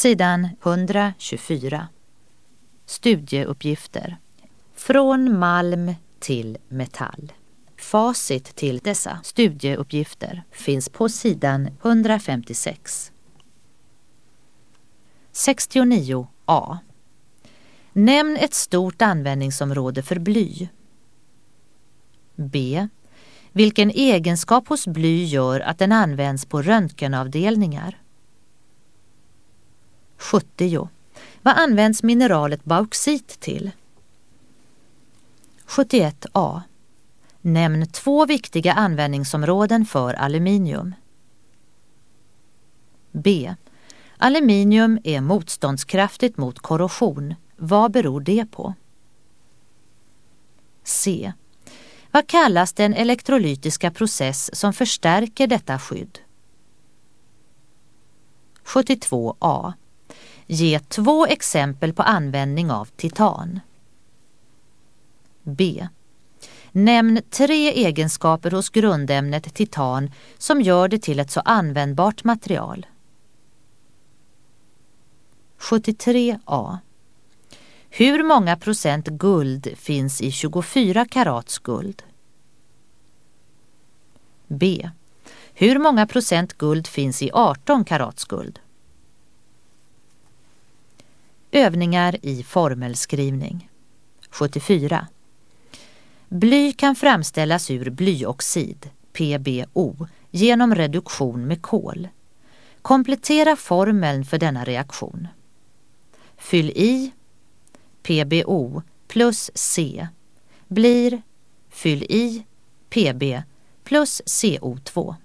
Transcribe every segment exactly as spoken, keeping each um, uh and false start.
Sidan etthundratjugofyra. Studieuppgifter. Från malm till metall. Facit till dessa studieuppgifter finns på sidan etthundrafemtiosex. sextionio A. Nämn ett stort användningsområde för bly. B. Vilken egenskap hos bly gör att den används på röntgenavdelningar? sjuttio. Vad används mineralet bauxit till? sjuttioett A. Nämn två viktiga användningsområden för aluminium. B. Aluminium är motståndskraftigt mot korrosion. Vad beror det på? C. Vad kallas den elektrolytiska process som förstärker detta skydd? sjuttiotvå A. Ge två exempel på användning av titan. B. Nämn tre egenskaper hos grundämnet titan som gör det till ett så användbart material. sjuttiotre A. Hur många procent guld finns i tjugofyra karats guld? B. Hur många procent guld finns i arton karats guld? Övningar i formelskrivning. sjuttiofyra. Bly kan framställas ur blyoxid, P B O, genom reduktion med kol. Komplettera formeln för denna reaktion. Fyll i P B O plus C blir fyll i P B plus C O två.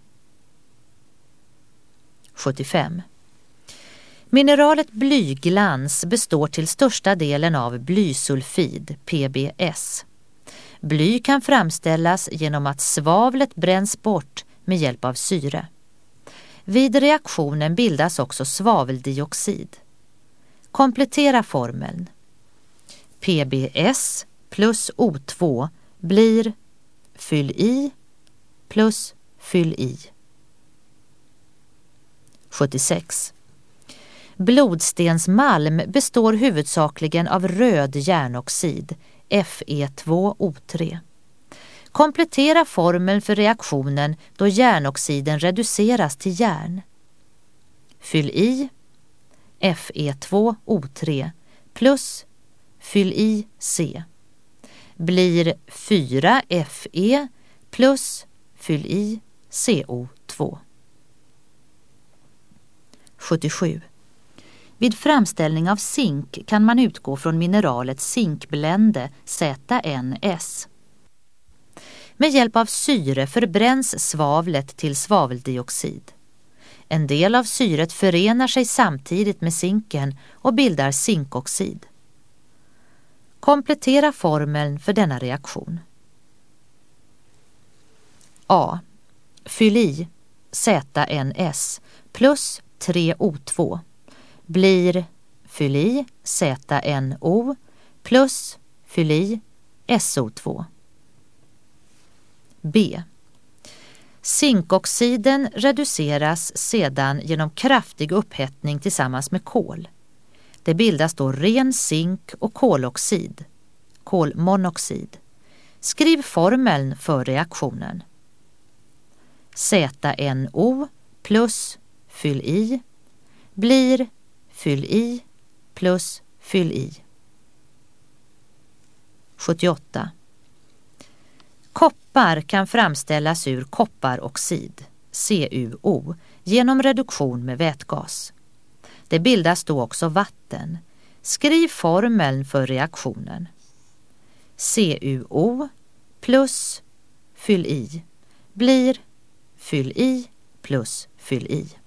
sjuttiofem. Mineralet blyglans består till största delen av blysulfid, P B S. Bly kan framställas genom att svavlet bränns bort med hjälp av syre. Vid reaktionen bildas också svaveldioxid. Komplettera formeln. P B S plus O två blir fyll i plus fyll i. sjuttiosex. Blodstensmalm består huvudsakligen av röd järnoxid, F E två O tre. Komplettera formeln för reaktionen då järnoxiden reduceras till järn. Fyll i F E två O tre plus fyll i C blir fyra F E plus fyll i C O två. sjuttiosju. Vid framställning av zink kan man utgå från mineralet zinkblende Z N S. Med hjälp av syre förbränns svavlet till svaveldioxid. En del av syret förenar sig samtidigt med zinken och bildar zinkoxid. Komplettera formeln för denna reaktion. A. Fyll i Z N S plus tre O två blir fyll i Z N O plus fyll i S O två. B. Zinkoxiden reduceras sedan genom kraftig upphettning tillsammans med kol. Det bildas då ren zink och koloxid, kolmonoxid. Skriv formeln för reaktionen. Z N O plus fyll i blir fyll i plus fyll i. sjuttioåtta. Koppar kan framställas ur kopparoxid, C U O, genom reduktion med vätgas. Det bildas då också vatten. Skriv formeln för reaktionen. C U O plus fyll i blir fyll i plus fyll i.